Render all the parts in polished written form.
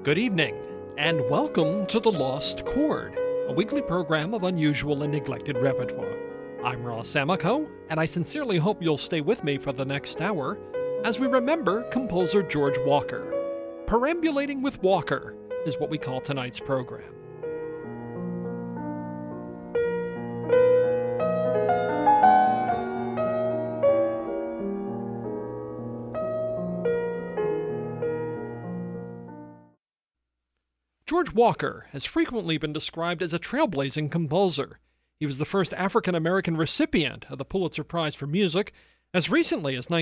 Good evening, and welcome to The Lost Chord, a weekly program of unusual and neglected repertoire. I'm Ross Amico, and I sincerely hope you'll stay with me for the next hour as we remember composer George Walker. Perambulating with Walker is what we call tonight's program. George Walker has frequently been described as a trailblazing composer. He was the first African-American recipient of the Pulitzer Prize for Music as recently as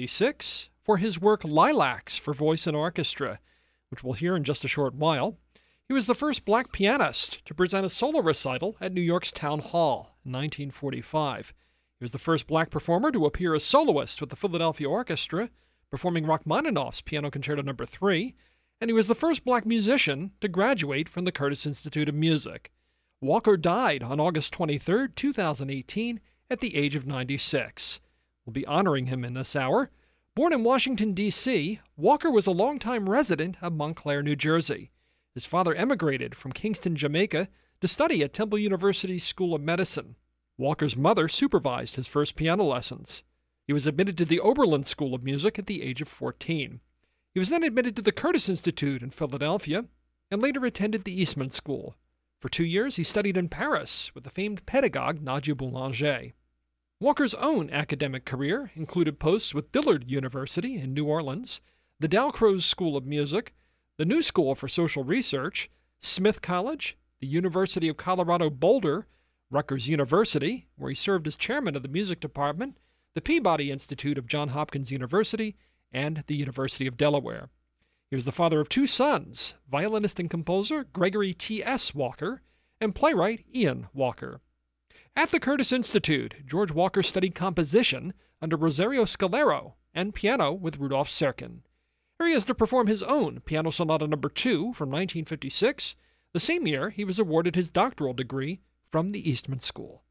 1996 for his work Lilacs for Voice and Orchestra, which we'll hear in just a short while. He was the first black pianist to present a solo recital at New York's Town Hall in 1945. He was the first black performer to appear as soloist with the Philadelphia Orchestra, performing Rachmaninoff's Piano Concerto No. 3, and he was the first black musician to graduate from the Curtis Institute of Music. Walker died on August 23, 2018, at the age of 96. We'll be honoring him in this hour. Born in Washington, D.C., Walker was a longtime resident of Montclair, New Jersey. His father emigrated from Kingston, Jamaica, to study at Temple University's School of Medicine. Walker's mother supervised his first piano lessons. He was admitted to the Oberlin School of Music at the age of 14. He was then admitted to the Curtis Institute in Philadelphia and later attended the Eastman School. For 2 years, he studied in Paris with the famed pedagogue Nadia Boulanger. Walker's own academic career included posts with Dillard University in New Orleans, the Dalcroze School of Music, the New School for Social Research, Smith College, the University of Colorado Boulder, Rutgers University, where he served as chairman of the music department, the Peabody Institute of Johns Hopkins University, and the University of Delaware. He was the father of 2 sons, violinist and composer Gregory T.S. Walker and playwright Ian Walker. At the Curtis Institute, George Walker studied composition under Rosario Scalero and piano with Rudolf Serkin. Here he is to perform his own Piano Sonata No. 2 from 1956, the same year he was awarded his doctoral degree from the Eastman School.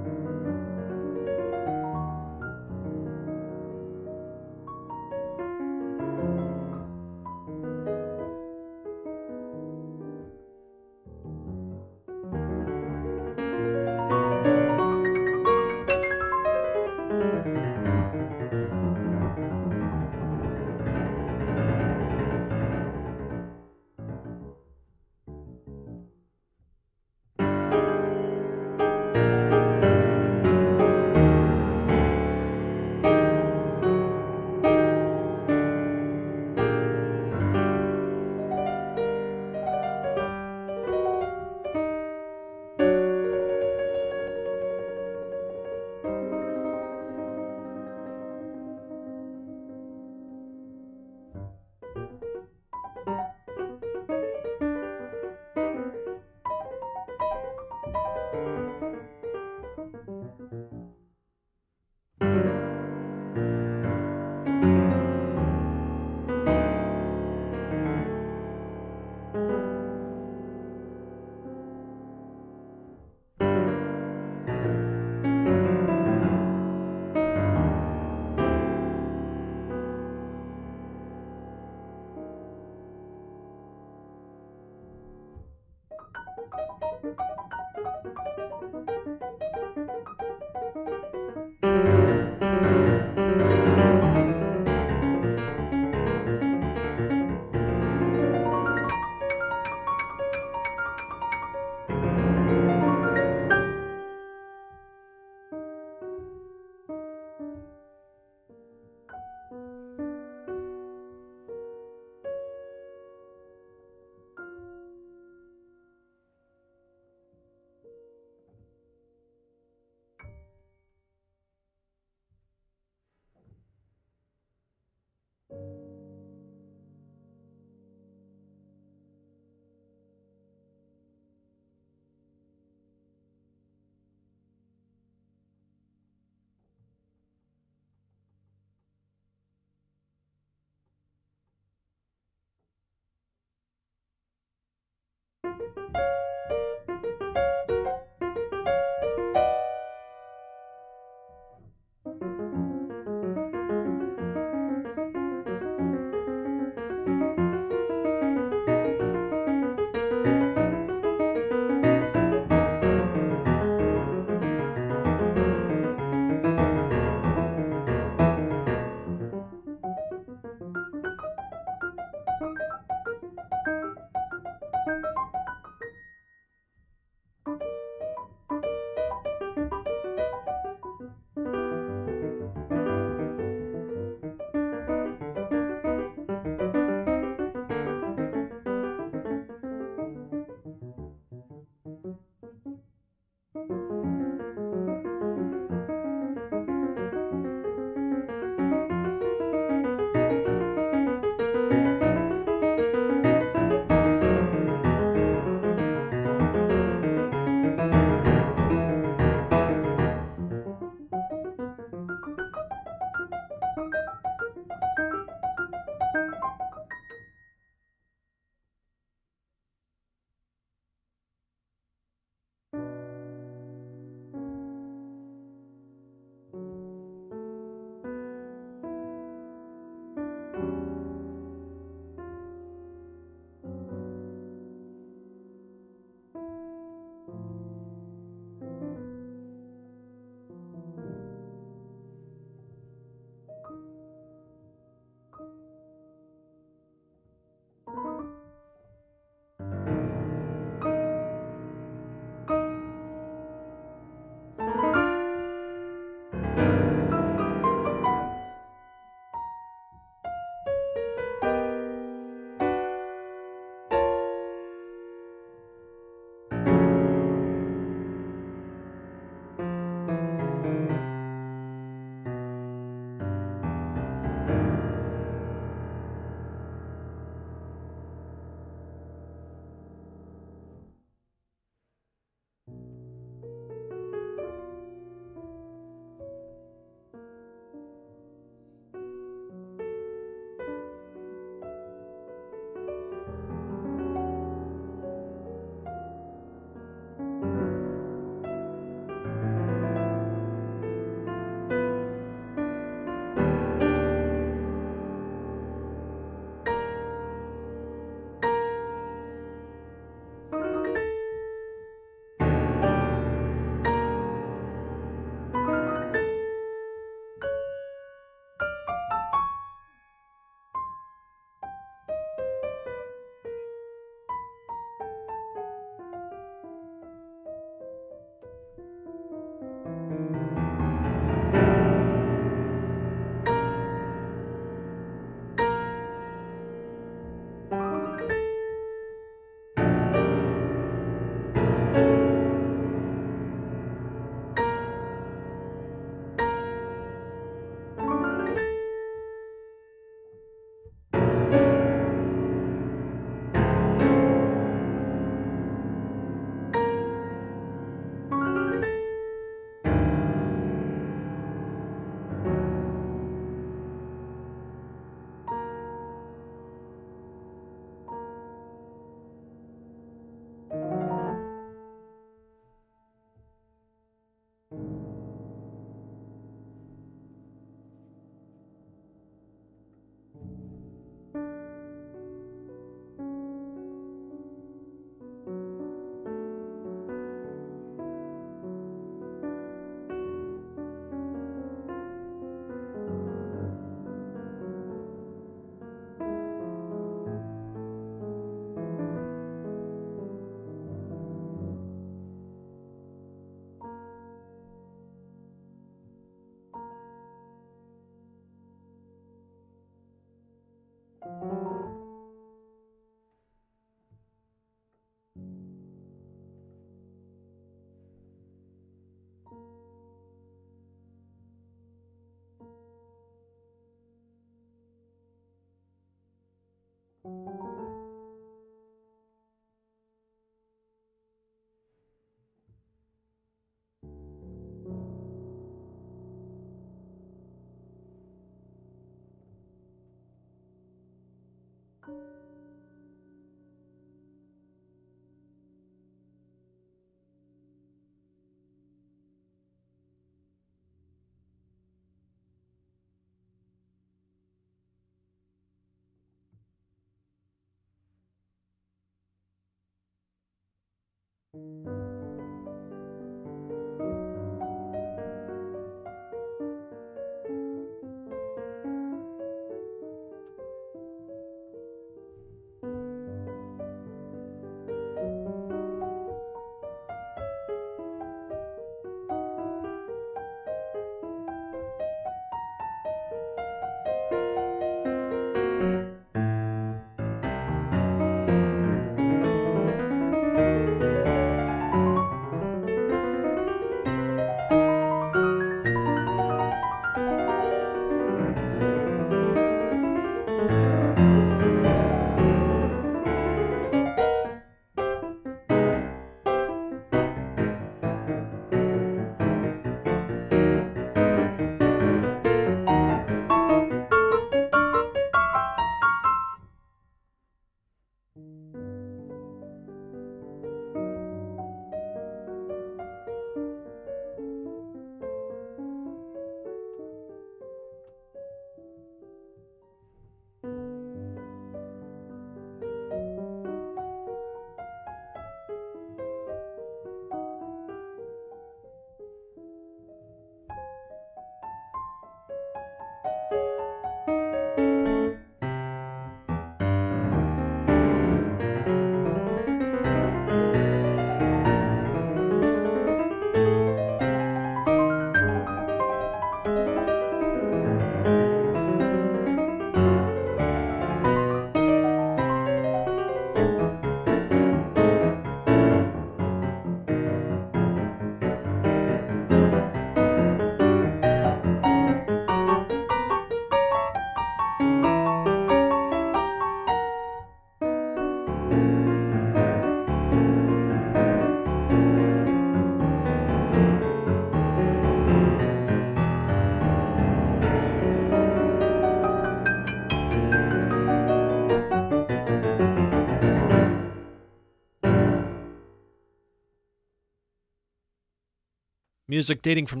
Music dating from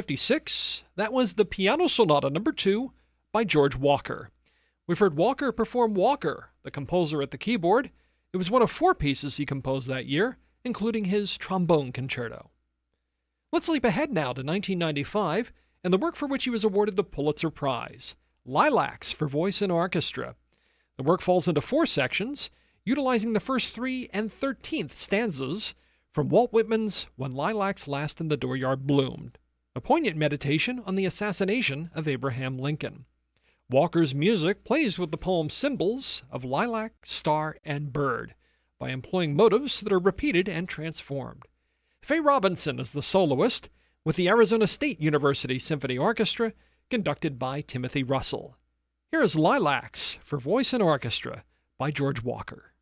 1956, that was the Piano Sonata No. 2 by George Walker. We've heard Walker perform Walker, the composer at the keyboard. It was one of 4 pieces he composed that year, including his trombone concerto. Let's leap ahead now to 1995 and the work for which he was awarded the Pulitzer Prize, Lilacs for Voice and Orchestra. The work falls into 4 sections, utilizing the first 3 and 13th stanzas from Walt Whitman's When Lilacs Last in the Dooryard Bloomed, a poignant meditation on the assassination of Abraham Lincoln. Walker's music plays with the poem's symbols of lilac, star, and bird by employing motives that are repeated and transformed. Fay Robinson is the soloist, with the Arizona State University Symphony Orchestra, conducted by Timothy Russell. Here is Lilacs for Voice and Orchestra by George Walker.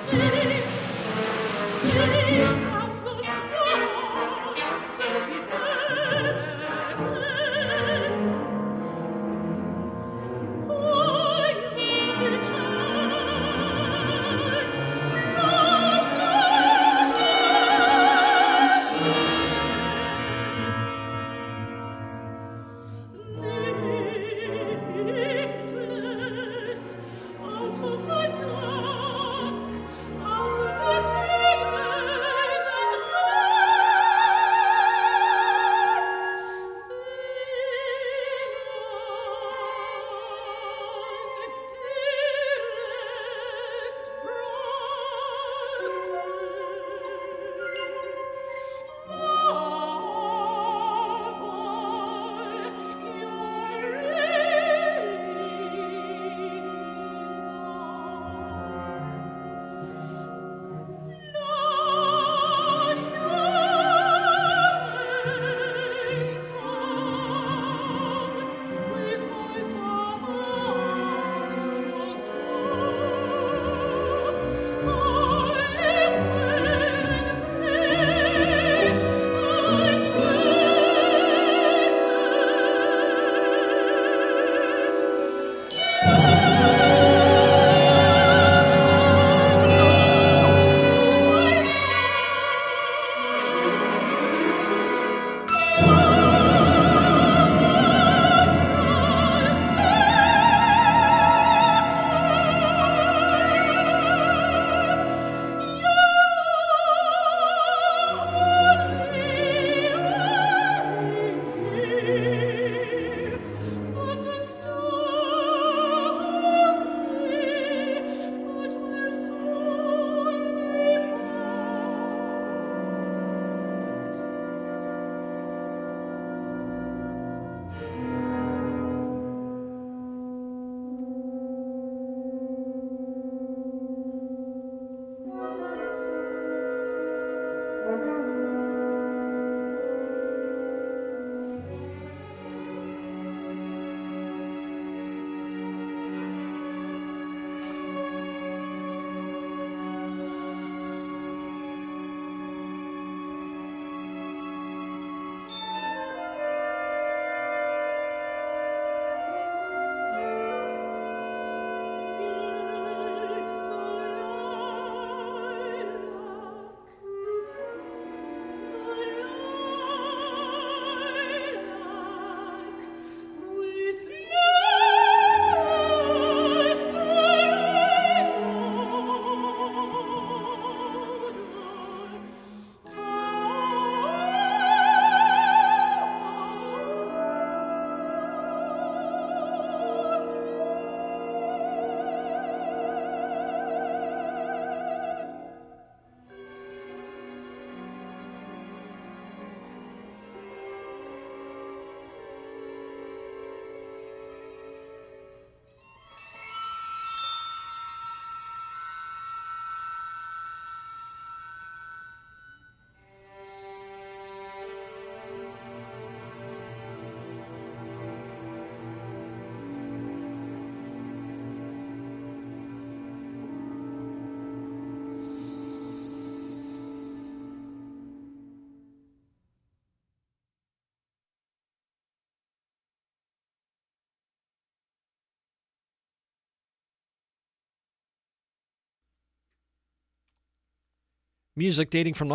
Music dating from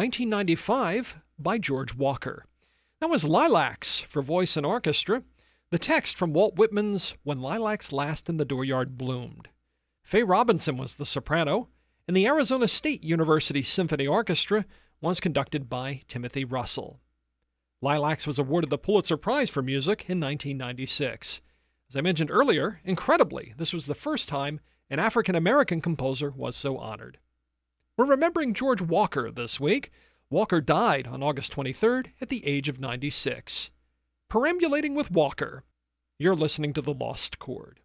1995 by George Walker. That was Lilacs for voice and orchestra, the text from Walt Whitman's When Lilacs Last in the Dooryard Bloomed. Faye Robinson was the soprano, and the Arizona State University Symphony Orchestra was conducted by Timothy Russell. Lilacs was awarded the Pulitzer Prize for Music in 1996. As I mentioned earlier, incredibly, this was the first time an African-American composer was so honored. We're remembering George Walker this week. Walker died on August 23rd at the age of 96. Perambulating with Walker, you're listening to The Lost Chord.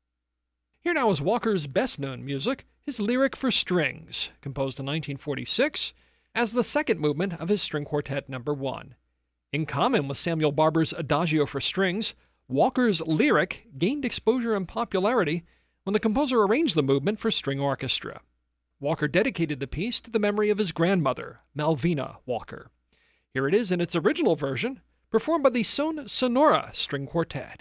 Here now is Walker's best-known music, his Lyric for Strings, composed in 1946 as the second movement of his String Quartet No. 1. In common with Samuel Barber's Adagio for Strings, Walker's Lyric gained exposure and popularity when the composer arranged the movement for string orchestra. Walker dedicated the piece to the memory of his grandmother, Malvina Walker. Here it is in its original version, performed by the Son Sonora String Quartet.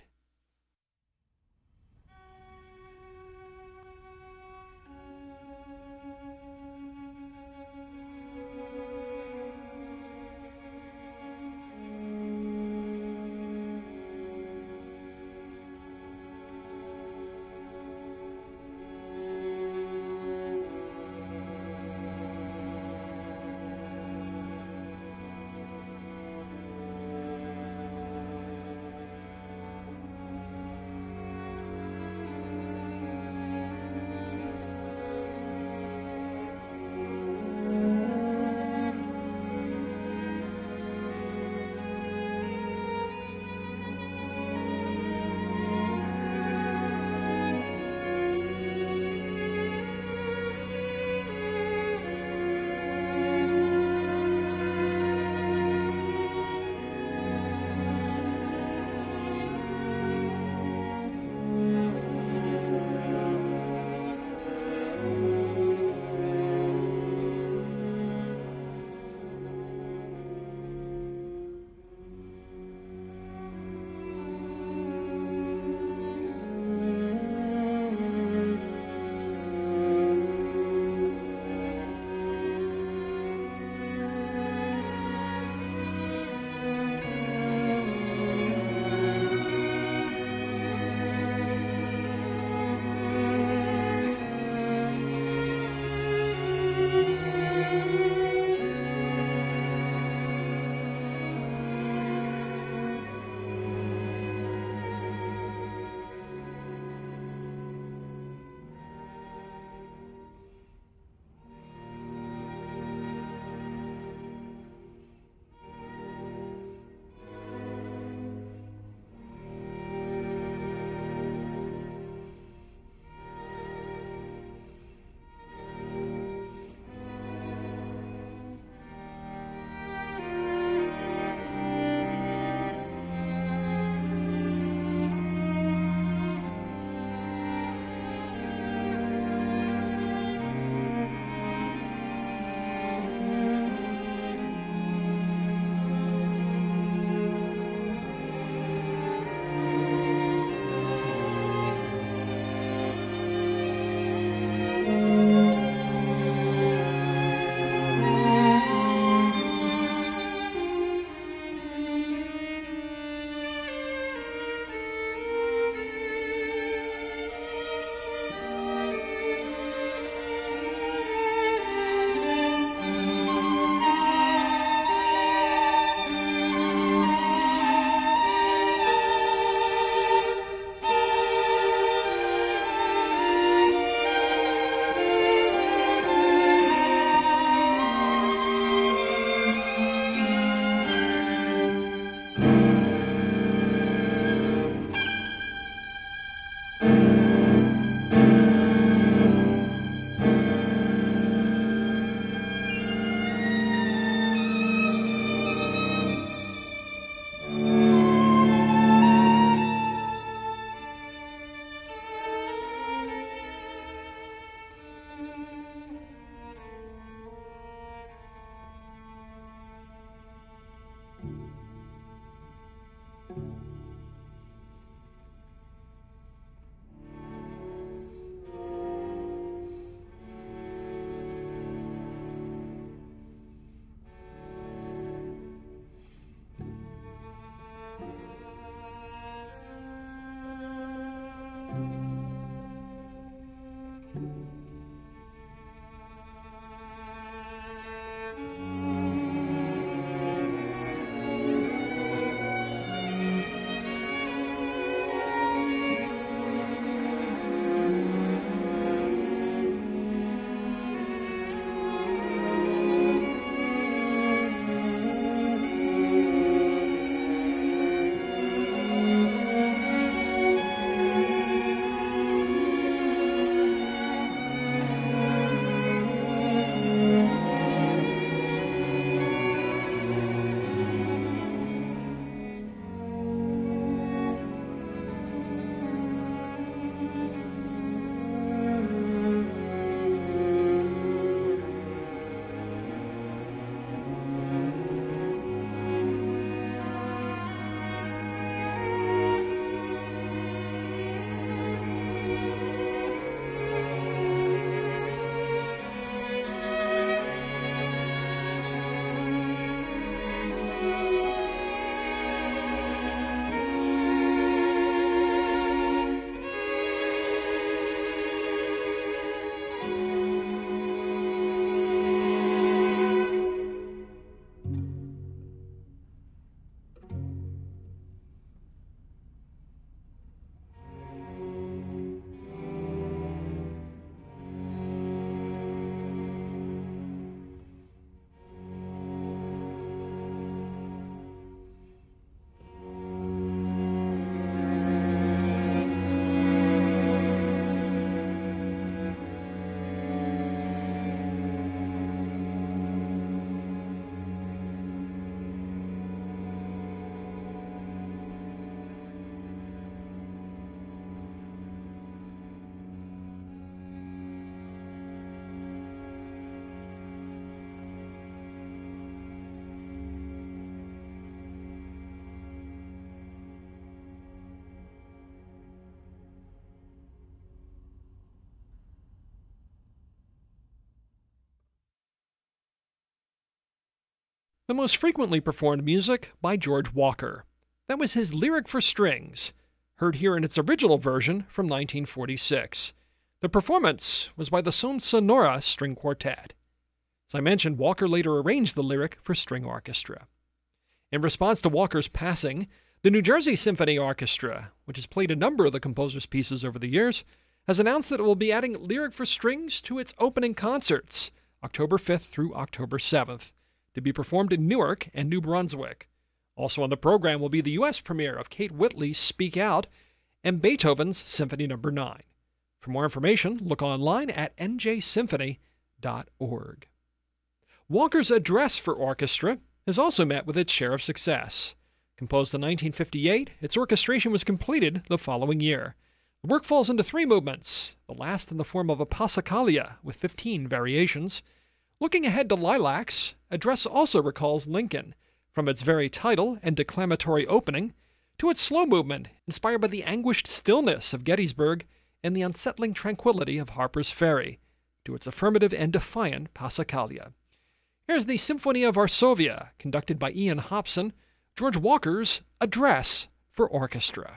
The most frequently performed music by George Walker. That was his Lyric for Strings, heard here in its original version from 1946. The performance was by the Son Sonora String Quartet. As I mentioned, Walker later arranged the Lyric for String Orchestra. In response to Walker's passing, the New Jersey Symphony Orchestra, which has played a number of the composer's pieces over the years, has announced that it will be adding Lyric for Strings to its opening concerts, October 5th through October 7th, to be performed in Newark and New Brunswick. Also on the program will be the U.S. premiere of Kate Whitley's Speak Out and Beethoven's Symphony No. 9. For more information, look online at njsymphony.org. Walker's Address for Orchestra has also met with its share of success. Composed in 1958, its orchestration was completed the following year. The work falls into 3 movements, the last in the form of a Passacaglia with 15 variations. Looking ahead to Lilacs, Address also recalls Lincoln, from its very title and declamatory opening, to its slow movement, inspired by the anguished stillness of Gettysburg and the unsettling tranquility of Harper's Ferry, to its affirmative and defiant Passacaglia. Here's the Symphony of Varsovia, conducted by Ian Hobson, George Walker's Address for Orchestra.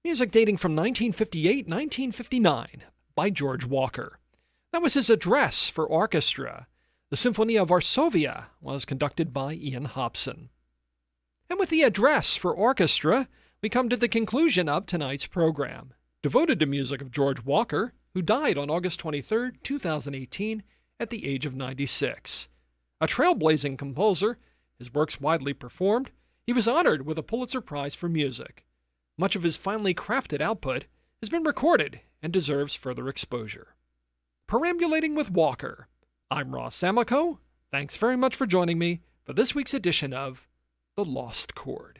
music dating from 1958-1959 by George Walker. That was his Address for Orchestra. The Symphony of Varsovia was conducted by Ian Hobson. And with the Address for Orchestra, we come to the conclusion of tonight's program, devoted to music of George Walker, who died on August 23, 2018, at the age of 96. A trailblazing composer, his works widely performed, he was honored with a Pulitzer Prize for Music. Much of his finely crafted output has been recorded and deserves further exposure. Perambulating with Walker, I'm Ross Amico. Thanks very much for joining me for this week's edition of The Lost Chord.